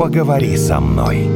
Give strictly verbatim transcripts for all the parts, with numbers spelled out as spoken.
Поговори со мной.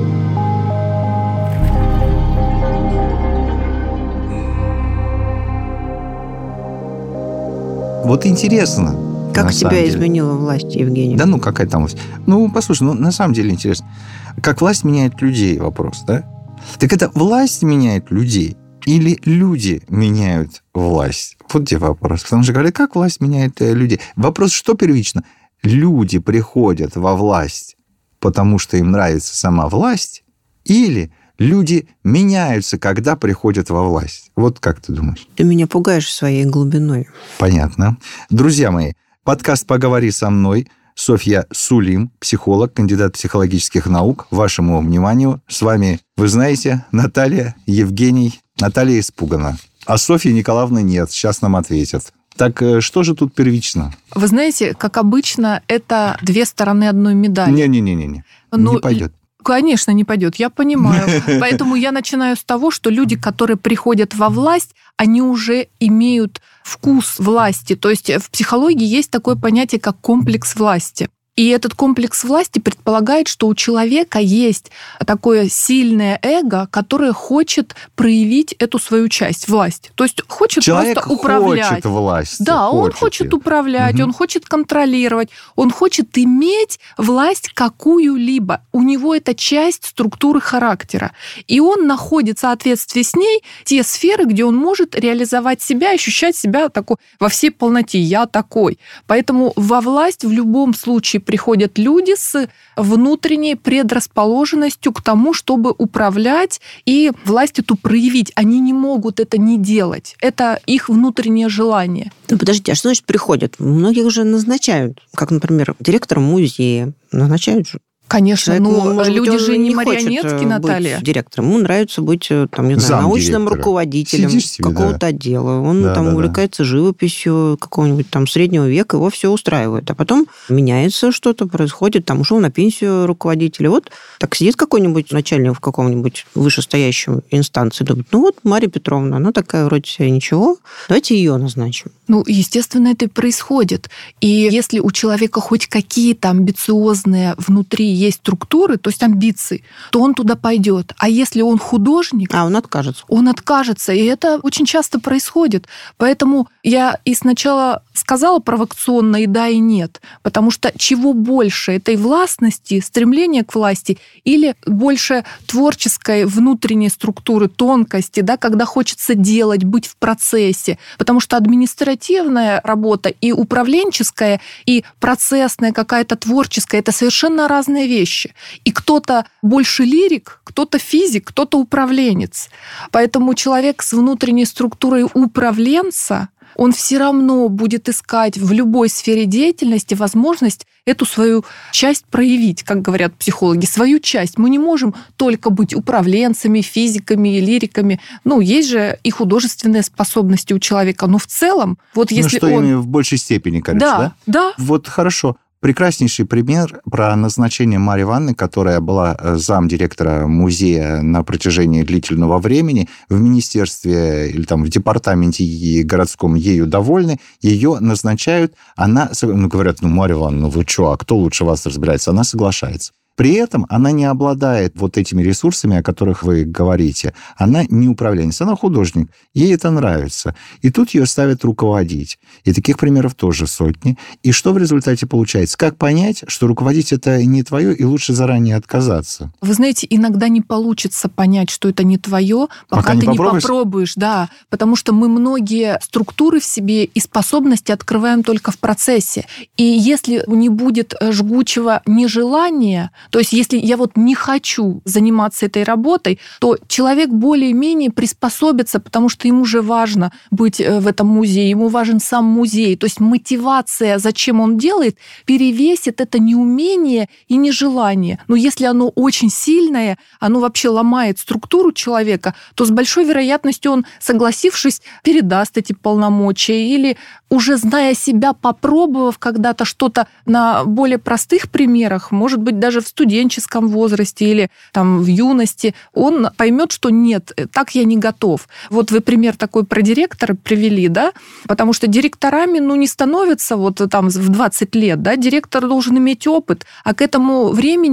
Вот интересно. Как тебя изменила власть, Евгений? Да ну, какая там власть? Ну, послушай, ну, на самом деле интересно. Как власть меняет людей, вопрос, да? Так это власть меняет людей или люди меняют власть? Вот где вопрос. Потому что говорят, как власть меняет людей? Вопрос, что первично? Люди приходят во власть, потому что им нравится сама власть, или люди меняются, когда приходят во власть? Вот как ты думаешь? Ты меня пугаешь своей глубиной. Понятно. Друзья мои, подкаст «Поговори со мной». Софья Сулим, психолог, кандидат психологических наук. Вашему вниманию. С вами, вы знаете, Наталья, Евгений. Наталья испугана. А Софьи Николаевны нет. Сейчас нам ответят. Так что же тут первично? Вы знаете, как обычно, это две стороны одной медали. Не-не-не-не. Ну, не пойдет. Конечно, не пойдет, я понимаю. Поэтому я начинаю с того, что люди, которые приходят во власть, они уже имеют вкус власти. То есть в психологии есть такое понятие, как комплекс власти. И этот комплекс власти предполагает, что у человека есть такое сильное эго, которое хочет проявить эту свою часть, власть. То есть хочет Человек просто управлять. Хочет власть. Да, хочет он хочет ее. управлять, Угу. он хочет контролировать, он хочет иметь власть какую-либо. У него это часть структуры характера. И он находит в соответствии с ней те сферы, где он может реализовать себя, ощущать себя такой, во всей полноте. Я такой. Поэтому во власть в любом случае приходят люди с внутренней предрасположенностью к тому, чтобы управлять и власть эту проявить. Они не могут это не делать. Это их внутреннее желание. Ну, подождите, а что значит приходят? Многих уже назначают. Как, например, директором музея. Назначают же. Конечно, Человек, но может люди быть, же не хочет марионетки, Наталья. Быть директором. Ему нравится быть там, не знаю, научным руководителем себе, какого-то да. отдела. Он Да, там да, увлекается да. живописью какого-нибудь там среднего века, его все устраивает. А потом меняется что-то, происходит, там ушел на пенсию руководитель. И вот так сидит какой-нибудь начальник в каком-нибудь вышестоящем инстанции, думает, ну вот Марья Петровна, она такая вроде себя ничего, давайте ее назначим. Ну, естественно, это и происходит. И если у человека хоть какие-то амбициозные внутри есть структуры, то есть амбиции, то он туда пойдет. А если он художник... А он откажется. Он откажется, и это очень часто происходит. Поэтому я и сначала сказала провокационно и да, и нет. Потому что чего больше этой властности, стремления к власти, или больше творческой внутренней структуры, тонкости, да, когда хочется делать, быть в процессе. Потому что административная работа и управленческая, и процессная какая-то творческая — это совершенно разные вещи. И кто-то больше лирик, кто-то физик, кто-то управленец. Поэтому человек с внутренней структурой управленца, он все равно будет искать в любой сфере деятельности возможность эту свою часть проявить, как говорят психологи, свою часть. Мы не можем только быть управленцами, физиками, лириками. Ну, есть же и художественные способности у человека. Но в целом, вот если ну, что он... ими в большей степени, кажется, да? Да, да. Вот хорошо. Прекраснейший пример про назначение Марьи Ивановны, которая была замдиректора музея на протяжении длительного времени. В министерстве или там в департаменте городском ею довольны, ее назначают. Она, ну, говорят, ну, Марья Ивановна, ну вы что, а кто лучше вас разбирается? Она соглашается. При этом она не обладает вот этими ресурсами, о которых вы говорите. Она не управленец, она художник. Ей это нравится. И тут ее ставят руководить. И таких примеров тоже сотни. И что в результате получается? Как понять, что руководить это не твое, и лучше заранее отказаться? Вы знаете, иногда не получится понять, что это не твое, пока, Пока ты не не попробуешь? попробуешь. Да, потому что мы многие структуры в себе и способности открываем только в процессе. И если не будет жгучего нежелания, то есть если я вот не хочу заниматься этой работой, то человек более-менее приспособится, потому что ему же важно быть в этом музее, ему важен сам музей. То есть мотивация, зачем он делает, перевесит это неумение и нежелание. Но если оно очень сильное, оно вообще ломает структуру человека, то с большой вероятностью он, согласившись, передаст эти полномочия или уже зная себя, попробовав когда-то что-то на более простых примерах, может быть, даже в студенческом возрасте или там в юности, он поймет, что нет, так я не готов. Вот вы пример такой про директора привели, да, потому что директорами, ну, не становятся вот там в двадцать лет, да, директор должен иметь опыт, а к этому времени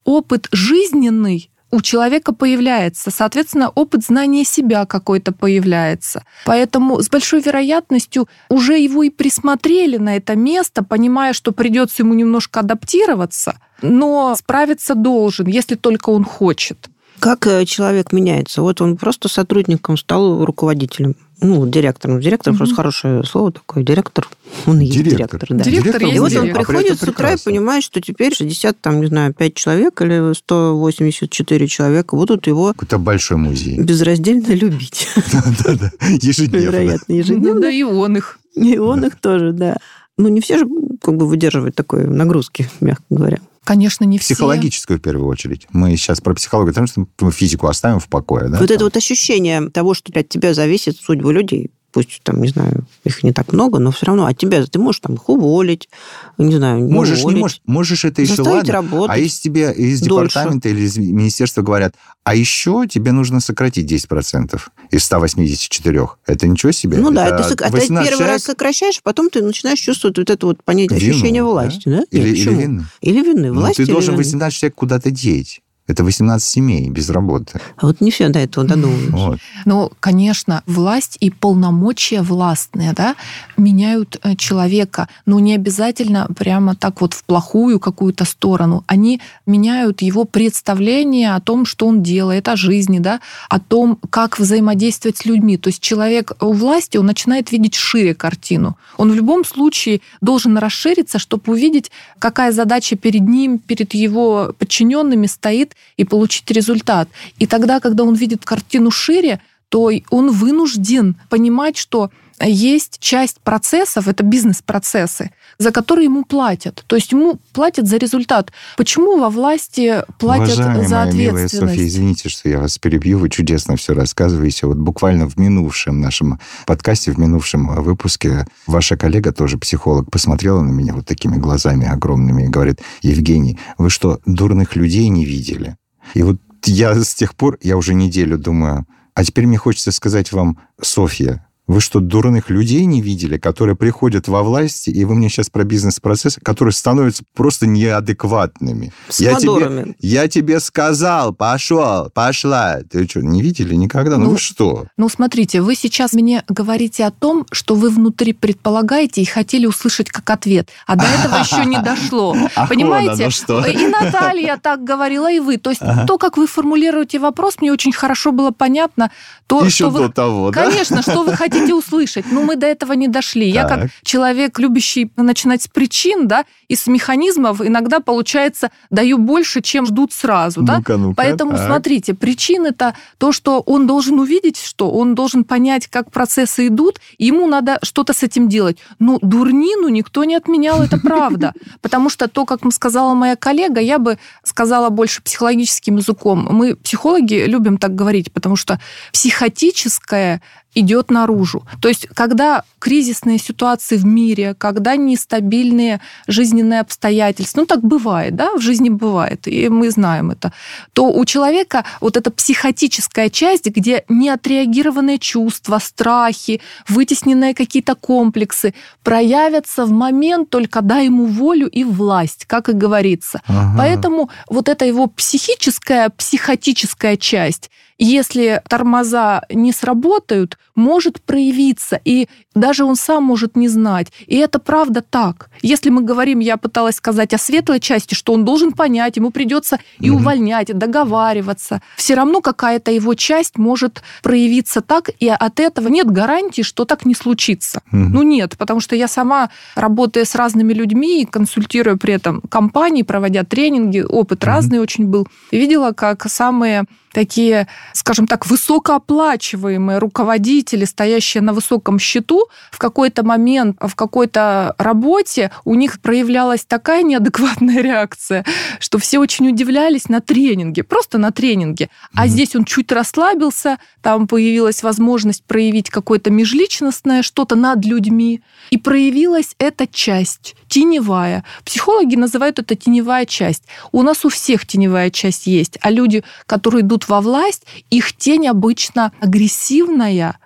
опыт жизненный у человека появляется. Соответственно, опыт знания себя какой-то появляется. Поэтому с большой вероятностью уже его и присмотрели на это место, понимая, что придется ему немножко адаптироваться, но справиться должен, если только он хочет. Как человек меняется? Вот он просто сотрудником стал руководителем. Ну, директором. Директор mm-hmm. просто хорошее слово такое. Директор. Он и есть директор. Да. Директор есть и вот директор. Он приходит с утра и понимает, что теперь шестьдесят, там, не знаю, пять человек или сто восемьдесят четыре человека будут его... Это большой музей. Безраздельно любить. Да-да-да. Ежедневно. Вероятно, ежедневно. Да и он их. И он их тоже, да. Ну, не все же как бы выдерживают такой нагрузки, мягко говоря. Конечно, не все. Психологическую в первую очередь. Мы сейчас про психологию, потому что мы физику оставим в покое. Да? Вот это вот ощущение того, что от тебя зависит судьба людей. Пусть там, не знаю, их не так много, но все равно от тебя ты можешь там их уволить, не знаю, не можешь, уволить. Не можешь, можешь это еще ладно. Работать а если тебе из дольше. Департамента или из министерства говорят, а еще тебе нужно сократить десять процентов из ста восьмидесяти четырёх. Это ничего себе? Ну это да, это, это первый человек... раз сокращаешь, потом ты начинаешь чувствовать вот это вот понятие, вину, ощущение власти. Да? Да? Или, Нет, или вины. Или вины. Власти Ну, ты должен вины. восемнадцать человек куда-то деть. Это восемнадцать семей без работы. А вот не все до этого додумываются. Вот. Ну, конечно, власть и полномочия властные, да, меняют человека, но не обязательно прямо так вот в плохую какую-то сторону. Они меняют его представление о том, что он делает, о жизни, да, о том, как взаимодействовать с людьми. То есть человек у власти, он начинает видеть шире картину. Он в любом случае должен расшириться, чтобы увидеть, какая задача перед ним, перед его подчиненными стоит, и получить результат. И тогда, когда он видит картину шире, то он вынужден понимать, что есть часть процессов, это бизнес-процессы, за которые ему платят. То есть ему платят за результат. Почему во власти платят Уважаемая, за ответственность? Милая Софья, извините, что я вас перебью, вы чудесно все рассказываете. Вот буквально в минувшем нашем подкасте, в минувшем выпуске, ваша коллега, тоже психолог, посмотрела на меня вот такими глазами огромными и говорит: Евгений, вы что, дурных людей не видели? И вот я с тех пор, я уже неделю думаю, а теперь мне хочется сказать вам: Софья, вы что, дурных людей не видели, которые приходят во власть, и вы мне сейчас про бизнес-процессы, которые становятся просто неадекватными. С я мадорами. тебе, я тебе сказал, пошел, пошла. Ты что, не видели никогда? Ну, ну вы что? Ну, смотрите, вы сейчас мне говорите о том, что вы внутри предполагаете и хотели услышать как ответ, а до этого еще не дошло. Понимаете? И Наталья так говорила, и вы. То есть то, как вы формулируете вопрос, мне очень хорошо было понятно. Еще до того, да? Конечно, что вы хотите услышать, но мы до этого не дошли. Так. Я как человек, любящий начинать с причин, да, и с механизмов, иногда, получается, даю больше, чем ждут сразу. Ну-ка, да? Ну-ка, поэтому, так. смотрите, причины-то то, что он должен увидеть, что он должен понять, как процессы идут, и ему надо что-то с этим делать. Но дурнину никто не отменял, это правда. Потому что то, как сказала моя коллега, я бы сказала больше психологическим языком. Мы, психологи, любим так говорить, потому что психотическое идет наружу. То есть, когда кризисные ситуации в мире, когда нестабильные жизненные обстоятельства, ну, так бывает, да, в жизни бывает, и мы знаем это, то у человека вот эта психотическая часть, где неотреагированные чувства, страхи, вытесненные какие-то комплексы проявятся в момент, только дай ему волю и власть, как и говорится. Ага. Поэтому вот эта его психическая, психотическая часть, если тормоза не сработают, может проявиться, и даже он сам может не знать. И это правда так. Если мы говорим, я пыталась сказать о светлой части, что он должен понять, ему придется и угу. увольнять, и договариваться. Все равно какая-то его часть может проявиться так, и от этого нет гарантии, что так не случится. Угу. Ну нет, потому что я сама, работая с разными людьми, консультируя при этом компании, проводя тренинги, опыт угу. разный очень был, видела, как самые такие, скажем так, высокооплачиваемые руководители, стоящие на высоком счету, в какой-то момент, в какой-то работе у них проявлялась такая неадекватная реакция, что все очень удивлялись на тренинге, просто на тренинге. А mm-hmm. здесь он чуть расслабился, там появилась возможность проявить какое-то межличностное, что-то над людьми, и проявилась эта часть, теневая. Психологи называют это теневая часть. У нас у всех теневая часть есть, а люди, которые идут во власть, их тень обычно агрессивная,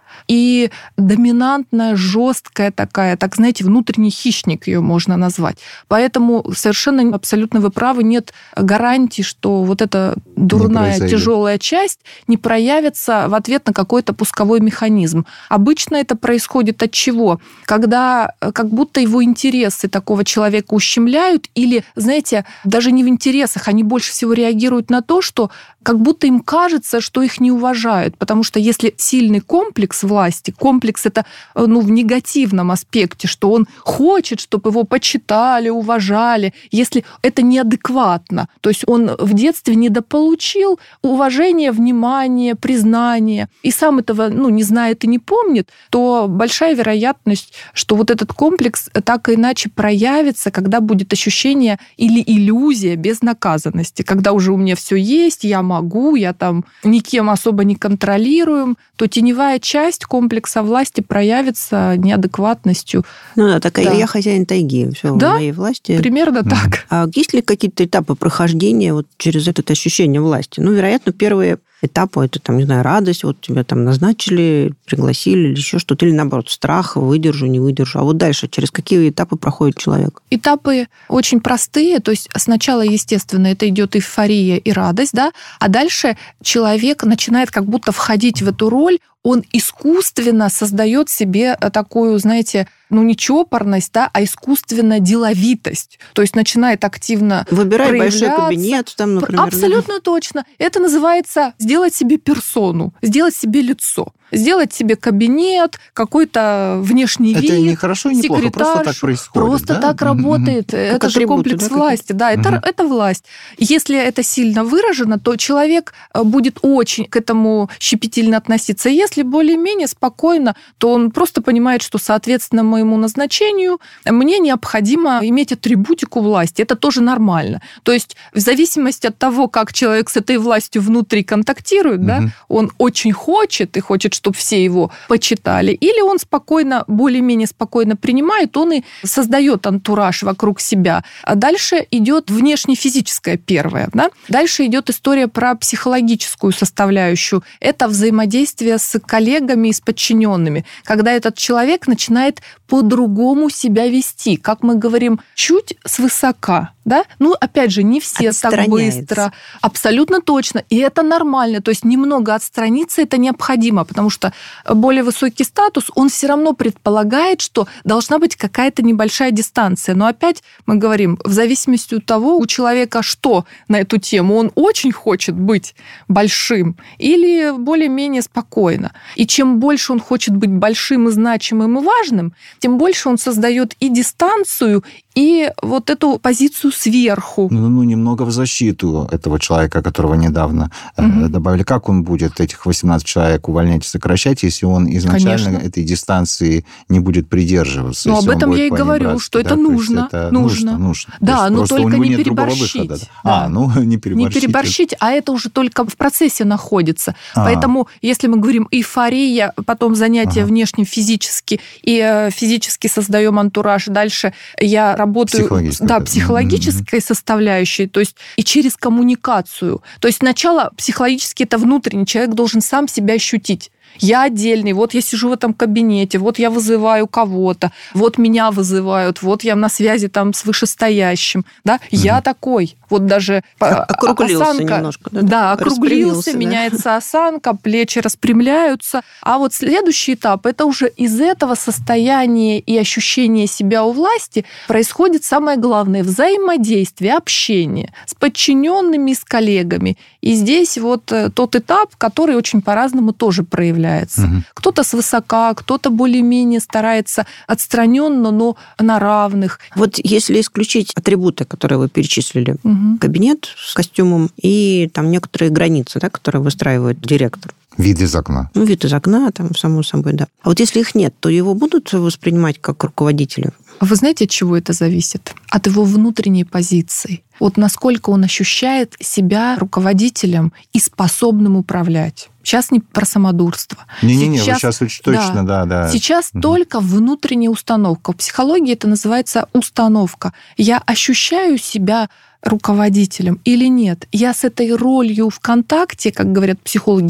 и доминантная, жесткая такая, так, знаете, внутренний хищник ее можно назвать. Поэтому совершенно абсолютно вы правы, нет гарантии, что вот эта дурная, тяжелая часть не проявится в ответ на какой-то пусковой механизм. Обычно это происходит от чего? Когда как будто его интересы такого человека ущемляют или, знаете, даже не в интересах, они больше всего реагируют на то, что как будто им кажется, что их не уважают. Потому что если сильный комплекс власти, комплекс это ну, в негативном аспекте, что он хочет, чтобы его почитали, уважали, если это неадекватно, то есть он в детстве недополучил уважение, внимание, признание, и сам этого ну, не знает и не помнит, то большая вероятность, что вот этот комплекс так или иначе проявится, когда будет ощущение или иллюзия безнаказанности, когда уже у меня все есть, я могу, я там никем особо не контролируем, то теневая часть комплекса власти проявится неадекватностью. Ну да, такая да. я хозяин тайги, все да? в моей власти. Примерно mm. так. А есть ли какие-то этапы прохождения вот через это ощущение власти? Ну, вероятно, первые этапы, это, там, не знаю, радость, вот тебя там назначили, пригласили или еще что-то, или, наоборот, страх, выдержу, не выдержу. А вот дальше, через какие этапы проходит человек? Этапы очень простые, то есть сначала, естественно, это идет эйфория и радость, да, а дальше человек начинает как будто входить в эту роль, он искусственно создает себе такую, знаете, ну не чопорность, да, а искусственно деловитость. То есть начинает активно Выбирать большой кабинет, там, например. Абсолютно да? точно. Это называется сделать себе персону, сделать себе лицо. Сделать себе кабинет, какой-то внешний это вид, Это не хорошо и не плохо, просто так происходит. Просто да? так работает. Mm-hmm. Это же комплекс да, власти. Да, mm-hmm. это, это власть. Если это сильно выражено, то человек будет очень к этому щепетильно относиться. Если более-менее спокойно, то он просто понимает, что, соответственно, моему назначению мне необходимо иметь атрибутику власти. Это тоже нормально. То есть в зависимости от того, как человек с этой властью внутри контактирует, mm-hmm. да, он очень хочет и хочет, чтобы все его почитали, или он спокойно, более-менее спокойно принимает, он и создает антураж вокруг себя. А дальше идет внешне-физическое первое. Да? Дальше идет история про психологическую составляющую. Это взаимодействие с коллегами и с подчиненными, когда этот человек начинает по-другому себя вести. Как мы говорим, чуть свысока. Да? Ну, опять же, не все так быстро. Абсолютно точно. И это нормально. То есть немного отстраниться это необходимо, потому что более высокий статус, он все равно предполагает, что должна быть какая-то небольшая дистанция. Но опять мы говорим, в зависимости от того, у человека что на эту тему. Он очень хочет быть большим или более-менее спокойно. И чем больше он хочет быть большим и значимым и важным, тем больше он создает и дистанцию, и вот эту позицию сверху. Ну, ну немного в защиту этого человека, которого недавно угу. добавили. Как он будет этих восемнадцать человек увольнять и сокращать, если он изначально Конечно. этой дистанции не будет придерживаться? Ну, об этом я и говорю, браться, что да? это нужно. Это нужно. нужно. Да, но только не переборщить. Да. А, ну, не переборщить. Не переборщить, а это уже только в процессе находится. А. Поэтому, если мы говорим эйфория, потом занятия ага. внешним физически, и физически создаем антураж, дальше я работаю да, психологической mm-hmm. составляющей, то есть и через коммуникацию. То есть сначала психологически это внутренний, человек должен сам себя ощутить. Я отдельный, вот я сижу в этом кабинете, вот я вызываю кого-то, вот меня вызывают, вот я на связи там с вышестоящим, да, mm-hmm. я такой. Вот даже округлился осанка, немножко. Да, да округлился, да. меняется осанка, плечи распрямляются. А вот следующий этап, это уже из этого состояния и ощущения себя у власти происходит самое главное – взаимодействие, общение с подчиненными, с коллегами. И здесь вот тот этап, который очень по-разному тоже проявляется. Угу. Кто-то свысока, кто-то более-менее старается отстраненно, но на равных. Вот если исключить атрибуты, которые вы перечислили, угу. кабинет с костюмом и там некоторые границы, да, которые выстраивает директор. Вид из окна. Ну, вид из окна, там, само собой, да. А вот если их нет, то его будут воспринимать как руководителя? Вы знаете, от чего это зависит? От его внутренней позиции. Вот насколько он ощущает себя руководителем и способным управлять. Сейчас не про самодурство. Не-не-не, сейчас, вы сейчас очень точно, да, да. да. Сейчас угу. только внутренняя установка. В психологии это называется установка. Я ощущаю себя руководителем или нет. Я с этой ролью в контакте, как говорят психологи, я чувствую,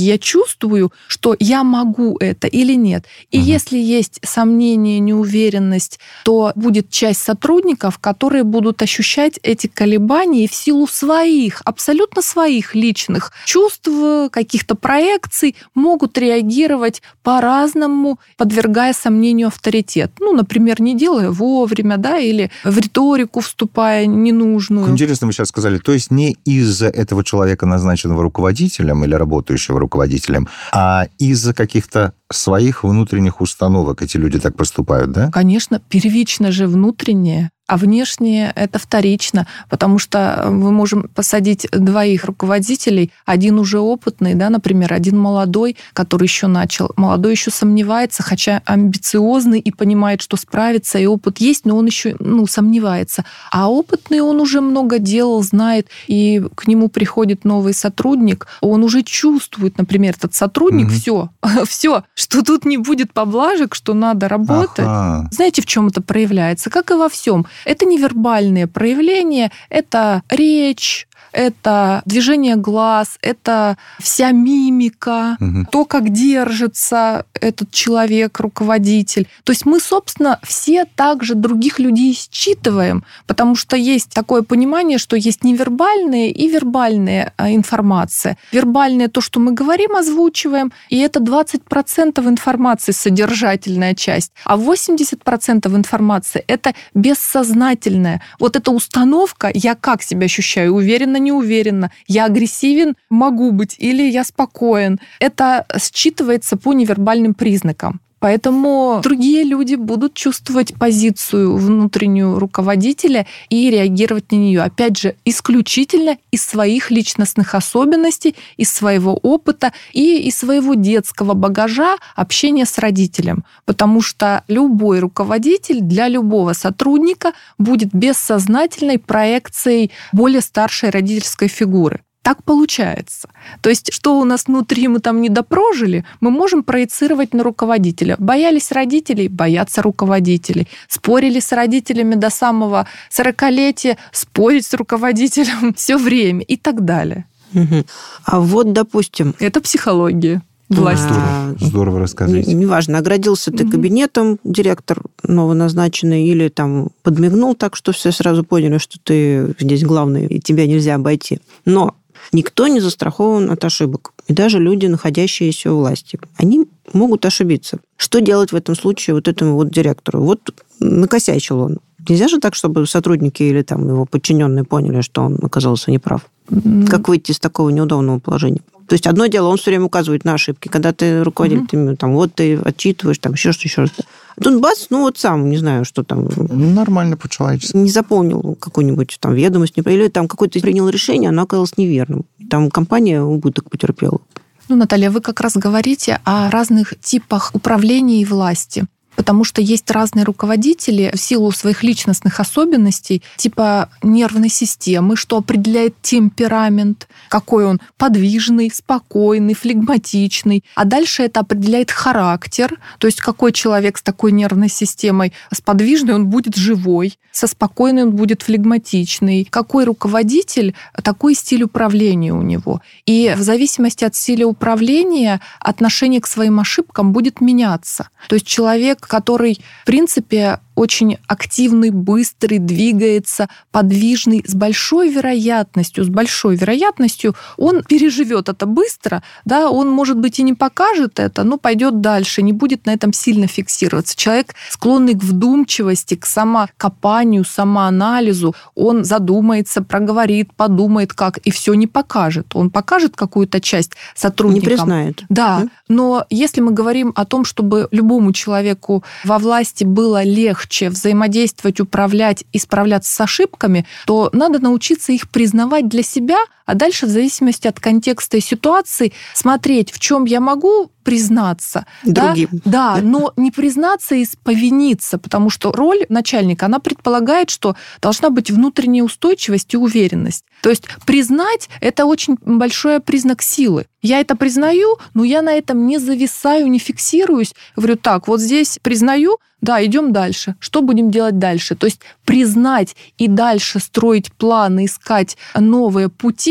чувствую, что я могу это или нет. И угу. если есть сомнение, неуверенность, то будет часть сотрудников, которые будут ощущать эти колебания в силу своих, абсолютно своих личных чувств, каких-то проекций, могут реагировать по-разному, подвергая сомнению авторитет. Ну, например, не делая вовремя, да, или в риторику вступая ненужную. Интересно, вы сейчас сказали, то есть не из-за этого человека, назначенного руководителем или работающего руководителем, а из-за каких-то своих внутренних установок эти люди так поступают, да? Конечно, первично же внутреннее, а внешнее это вторично, потому что мы можем посадить двоих руководителей, один уже опытный, да, например, один молодой, который еще начал. Молодой еще сомневается, хотя амбициозный и понимает, что справится, и опыт есть, но он еще, ну, сомневается. А опытный он уже много делал, знает, и к нему приходит новый сотрудник, он уже чувствует, например, этот сотрудник, mm-hmm. все, все, что тут не будет поблажек, что надо работать. Ага. Знаете, в чем это проявляется? Как и во всем. Это невербальные проявления, это речь, это движение глаз, это вся мимика, угу. то, как держится этот человек, руководитель. То есть мы, собственно, все также других людей считываем, потому что есть такое понимание, что есть невербальная и вербальная информация. Вербальная — то, что мы говорим, озвучиваем, и это двадцать процентов информации, содержательная часть, а восемьдесят процентов информации — это бессознательная. Вот эта установка, я как себя ощущаю, уверенно, не уверенно, я агрессивен, могу быть, или я спокоен. Это считывается по невербальным признакам. Поэтому другие люди будут чувствовать позицию внутреннюю руководителя и реагировать на нее. Опять же, исключительно из своих личностных особенностей, из своего опыта и из своего детского багажа общения с родителем. Потому что любой руководитель для любого сотрудника будет бессознательной проекцией более старшей родительской фигуры. Так получается. То есть, что у нас внутри мы там не допрожили, мы можем проецировать на руководителя. Боялись родителей, боятся руководителей. Спорили с родителями до самого сорокалетия, спорить с руководителем все время и так далее. Угу. А вот, допустим... Это психология. Власть. Здорово, здорово рассказываете. Неважно, оградился ты кабинетом, директор новоназначенный, или там подмигнул так, что все сразу поняли, что ты здесь главный, и тебя нельзя обойти. Но никто не застрахован от ошибок. И даже люди, находящиеся у власти, они могут ошибиться. Что делать в этом случае вот этому вот директору? Вот накосячил он. Нельзя же так, чтобы сотрудники или там его подчиненные поняли, что он оказался неправ. Mm-hmm. Как выйти из такого неудобного положения? То есть одно дело, он все время указывает на ошибки. Когда ты руководитель, mm-hmm. ты, там, вот ты отчитываешь, там еще что-то, еще что-то. А тут бац, ну вот сам, не знаю, что там... Нормально по-человечески. Не заполнил какую-нибудь там ведомость, или там какое-то принял решение, оно оказалось неверным. Там компания убыток потерпела. Ну, Наталья, вы как раз говорите о разных типах управления и власти. Потому что есть разные руководители в силу своих личностных особенностей, типа нервной системы, что определяет темперамент, какой он подвижный, спокойный, флегматичный. А дальше это определяет характер, то есть какой человек с такой нервной системой, с подвижной он будет живой, со спокойной он будет флегматичный. Какой руководитель, такой стиль управления у него. И в зависимости от стиля управления отношение к своим ошибкам будет меняться. То есть человек, который, в принципе, очень активный, быстрый, двигается, подвижный, с большой вероятностью, с большой вероятностью он переживет это быстро, да, он, может быть, и не покажет это, но пойдет дальше, не будет на этом сильно фиксироваться. Человек, склонный к вдумчивости, к самокопанию, самоанализу, он задумается, проговорит, подумает как, и все не покажет. Он покажет какую-то часть сотрудникам. Не признает. Да, но если мы говорим о том, чтобы любому человеку во власти было легче взаимодействовать, управлять и справляться с ошибками, то надо научиться их признавать для себя, а дальше в зависимости от контекста и ситуации смотреть, в чем я могу признаться. Другим. Да, да, но не признаться и повиниться, потому что роль начальника, она предполагает, что должна быть внутренняя устойчивость и уверенность. То есть признать – это очень большой признак силы. Я это признаю, но я на этом не зависаю, не фиксируюсь. Говорю, так, вот здесь признаю, да, идем дальше. Что будем делать дальше? То есть признать и дальше строить планы, искать новые пути,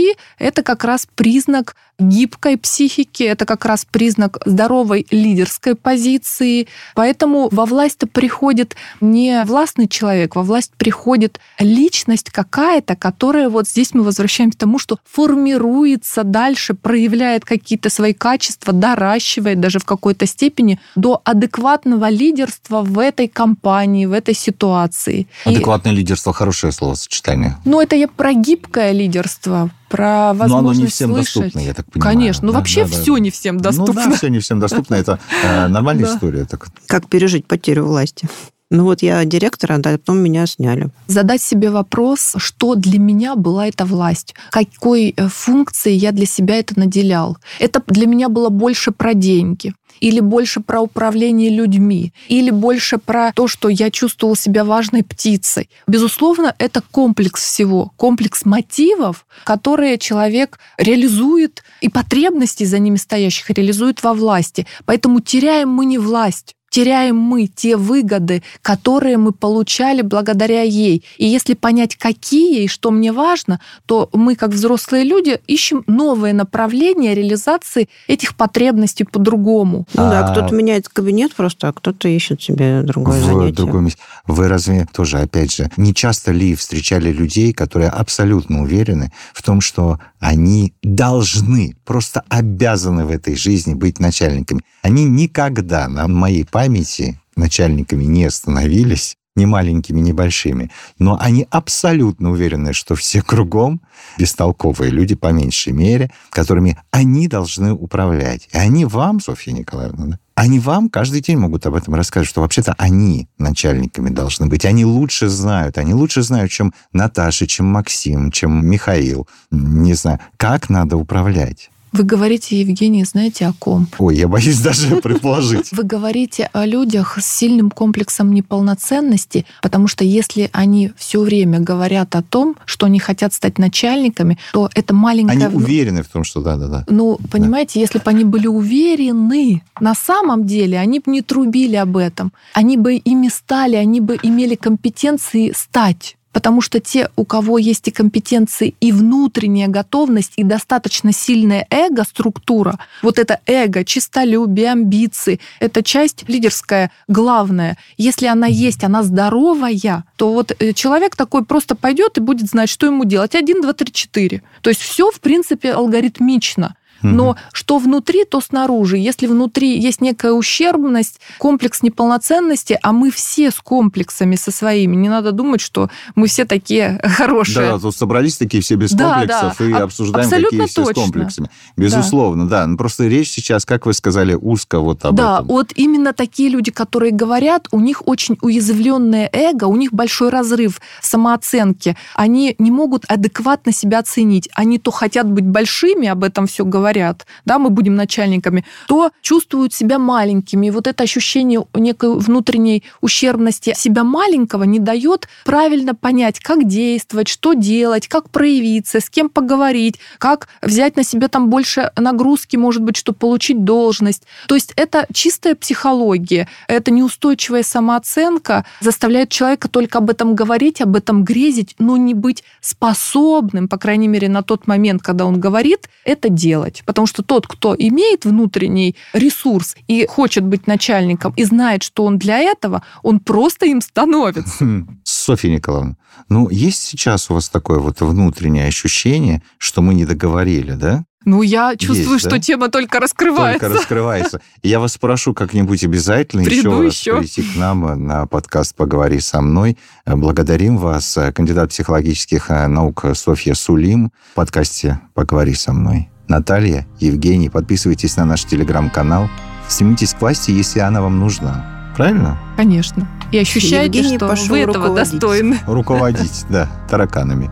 внутри, это как раз признак гибкой психики, это как раз признак здоровой лидерской позиции. Поэтому во власть-то приходит не властный человек, во власть приходит личность какая-то, которая вот здесь мы возвращаемся к тому, что формируется дальше, проявляет какие-то свои качества, доращивает даже в какой-то степени до адекватного лидерства в этой компании, в этой ситуации. Адекватное И... лидерство — хорошее словосочетание. Ну, это я про гибкое лидерство, про возможность Но оно не всем слышать. доступно, я так понимаю. Конечно. Ну, да, вообще да, все да. не всем доступно. Ну да, все не всем доступно. Это э, нормальная Да. история. Так. Как пережить потерю власти? Ну вот я директор, а потом меня сняли. Задать себе вопрос, что для меня была эта власть, какой функцией я для себя это наделял. Это для меня было больше про деньги, или больше про управление людьми, или больше про то, что я чувствовала себя важной птицей. Безусловно, это комплекс всего, комплекс мотивов, которые человек реализует, и потребностей за ними стоящих реализует во власти. Поэтому теряем мы не власть, теряем мы те выгоды, которые мы получали благодаря ей. И если понять, какие и что мне важно, то мы, как взрослые люди, ищем новые направления реализации этих потребностей по-другому. Ну А... да, кто-то меняет кабинет просто, а кто-то ищет себе другое в занятие. другом месте. Вы разве тоже, опять же, не часто ли встречали людей, которые абсолютно уверены в том, что они должны, просто обязаны в этой жизни быть начальниками? Они никогда на моей памяти начальниками не становились, ни маленькими, ни большими, но они абсолютно уверены, что все кругом бестолковые люди, по меньшей мере, которыми они должны управлять. И они вам, Софья Николаевна, да? Они вам каждый день могут об этом рассказывать, что вообще-то они начальниками должны быть. Они лучше знают. Они лучше знают, чем Наташа, чем Максим, чем Михаил. Не знаю, как надо управлять. Вы говорите, Евгений, знаете, о ком? Ой, я боюсь даже предположить. Вы говорите о людях с сильным комплексом неполноценности, потому что если они все время говорят о том, что они хотят стать начальниками, то это маленькая... Они уверены в том, что да-да-да. Ну, понимаете, да. Если бы они были уверены, на самом деле они бы не трубили об этом. Они бы ими стали, они бы имели компетенции стать. Потому что те, у кого есть и компетенции, и внутренняя готовность, и достаточно сильная эго-структура, вот это эго, честолюбие, амбиции, это часть лидерская главная. Если она есть, она здоровая, то вот человек такой просто пойдет и будет знать, что ему делать. Один, два, три, четыре. То есть все, в принципе, алгоритмично. Но что внутри, то снаружи. Если внутри есть некая ущербность, комплекс неполноценности, а мы все с комплексами со своими, не надо думать, что мы все такие хорошие. Да, тут собрались такие все без да, комплексов да. и обсуждаем, абсолютно какие все точно. с комплексами. Безусловно, да. да. Просто речь сейчас, как вы сказали, узко вот об да, этом. Да, вот именно такие люди, которые говорят, у них очень уязвленное эго, у них большой разрыв самооценки. Они не могут адекватно себя оценить. Они то хотят быть большими, об этом все говорят, говорят, да, мы будем начальниками, то чувствуют себя маленькими. И вот это ощущение некой внутренней ущербности себя маленького не дает правильно понять, как действовать, что делать, как проявиться, с кем поговорить, как взять на себя там больше нагрузки, может быть, чтобы получить должность. То есть это чистая психология, это неустойчивая самооценка заставляет человека только об этом говорить, об этом грезить, но не быть способным, по крайней мере, на тот момент, когда он говорит, это делать. Потому что тот, кто имеет внутренний ресурс и хочет быть начальником, и знает, что он для этого, он просто им становится. Софья Николаевна, ну, есть сейчас у вас такое вот внутреннее ощущение, что мы не договорили, да? Ну, я чувствую, Есть, что да? тема только раскрывается. Только раскрывается. И я вас прошу как-нибудь обязательно Приду еще раз еще. прийти к нам на подкаст «Поговори со мной». Благодарим вас. Кандидат психологических наук Софья Сулим в подкасте «Поговори со мной». Наталья, Евгений, подписывайтесь на наш телеграм-канал. Стремитесь к власти, если она вам нужна. Правильно? Конечно. И ощущайте, Евгений что пошел вы этого руководить. достойны. Руководить, да, тараканами.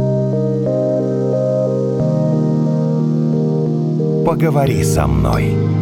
Поговори со мной.